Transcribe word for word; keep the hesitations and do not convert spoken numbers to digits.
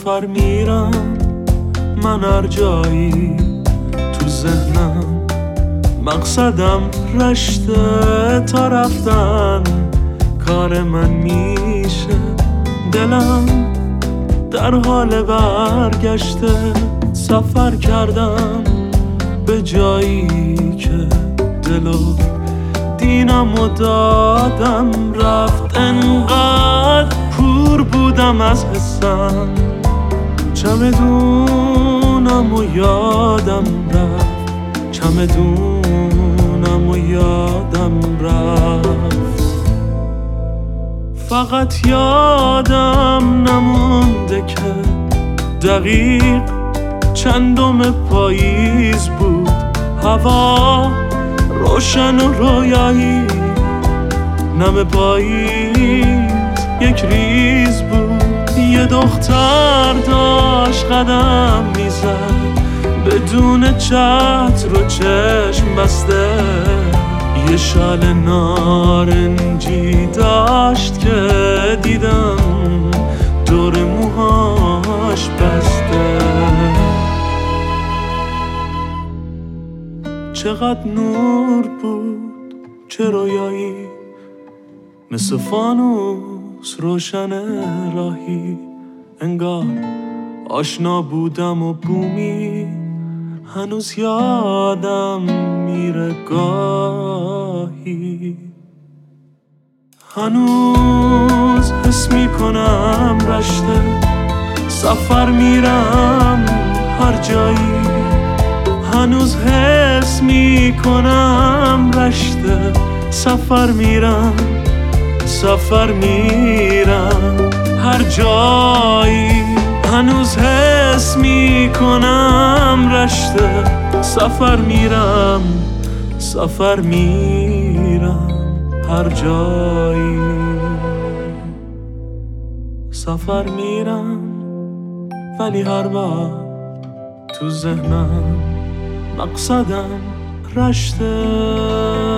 سفر میرم من هر جایی تو ذهنم، مقصدم رشته تا رفتن کار من میشه. دلم در حال برگشته، سفر کردم به جایی که دلو دینم و دادم رفت. انقدر پور بودم از حسم، چمدونم و یادم رفت، چمدونم و یادم رفت. فقط یادم نمونده که دقیق چندم پاییز بود، هوا روشن و رویایی، نم پاییز یک ریز بود. یه دختر داشت قدم میزد بدون چتر و چشم بسته، یه شال نارنجی داشت که دیدم دور موهاش بسته. چقدر نور بود، چه رویایی، مثل فانوس روشن راهی. انگار آشنا بودم و بومی هنوز یادم میره گاهی. هنوز حس میکنم رشته، سفر میرم هر جایی. هنوز حس میکنم رشته، سفر میرم سفر میرم هر جایی. هنوز حس میکنم رشته، سفر میرم سفر میرم هر جایی. سفر میرم ولی هر بار تو ذهنم مقصدم رشته.